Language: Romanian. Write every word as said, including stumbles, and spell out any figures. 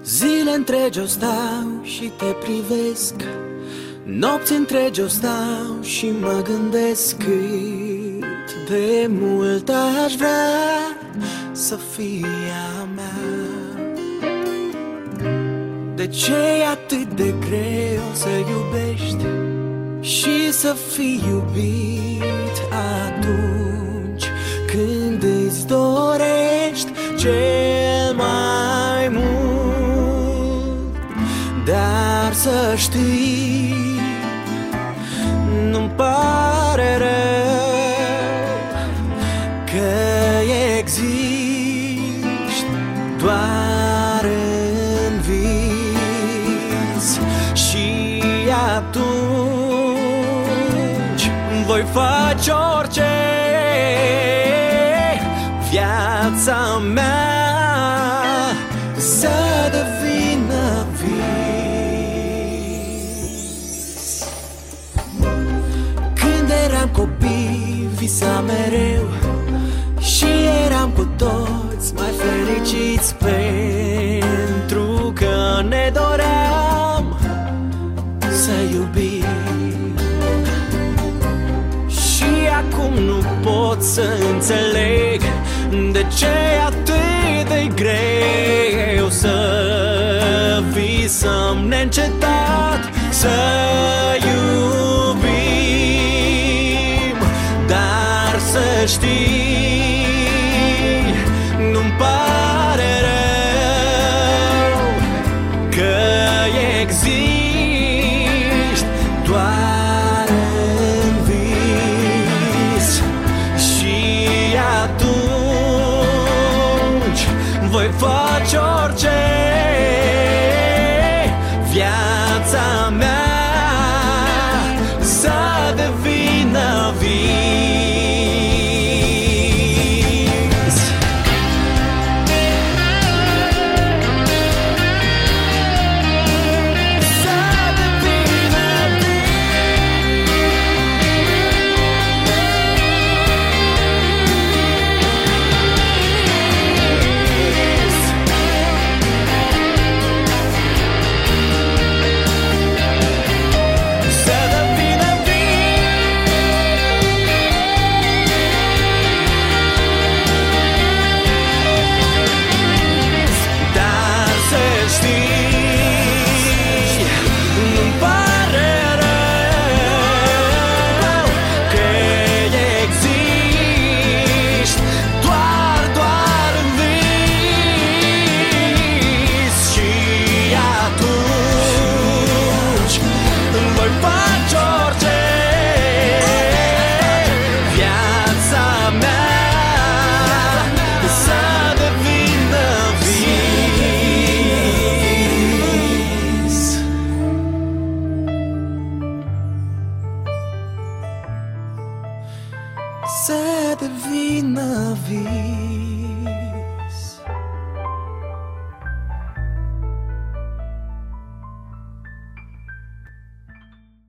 Zile întregi o stau și te privesc, nopți întregi o stau și mă gândesc cât de mult aș vrea să fii a mea. De ce e atât de greu să iubești și să fii iubit atunci când îți dorești cel mai mult? Dar să știi, nu-mi pare rău că existi doar în vis. Și atunci voi face orice, viața mea să devină vis. Când eram copii, visam mereu și eram cu toți mai fericiți, pentru că ne doream să iubim. Și acum nu pot să înțeleg de ce e atât de greu să visăm neîncetat, să iubim. Dar să știi, nu-mi pare rău că existi doar în vis. Și atunci voi face orice, viața mea să devină vis. Să devină vis.